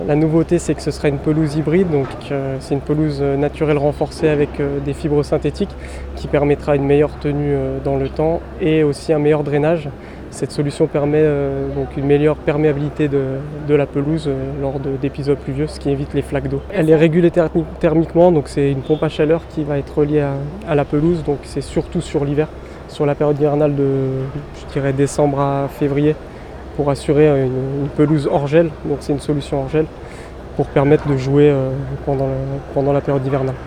La nouveauté, c'est que ce sera une pelouse hybride, donc c'est une pelouse naturelle renforcée avec des fibres synthétiques qui permettra une meilleure tenue dans le temps et aussi un meilleur drainage. Cette solution permet donc une meilleure perméabilité de la pelouse lors d'épisodes pluvieux, ce qui évite les flaques d'eau. Elle est régulée thermiquement, donc c'est une pompe à chaleur qui va être reliée à la pelouse, donc c'est surtout sur l'hiver, sur la période hivernale de, je dirais, décembre à février, pour assurer une pelouse hors gel, donc c'est une solution hors gel pour permettre de jouer pendant la période hivernale.